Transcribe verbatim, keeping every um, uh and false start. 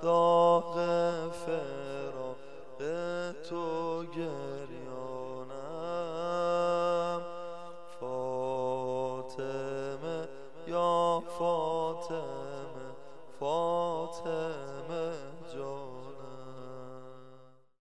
داغ فراق تو گریانم. فاطمه یا فاطمه، فاطمه جان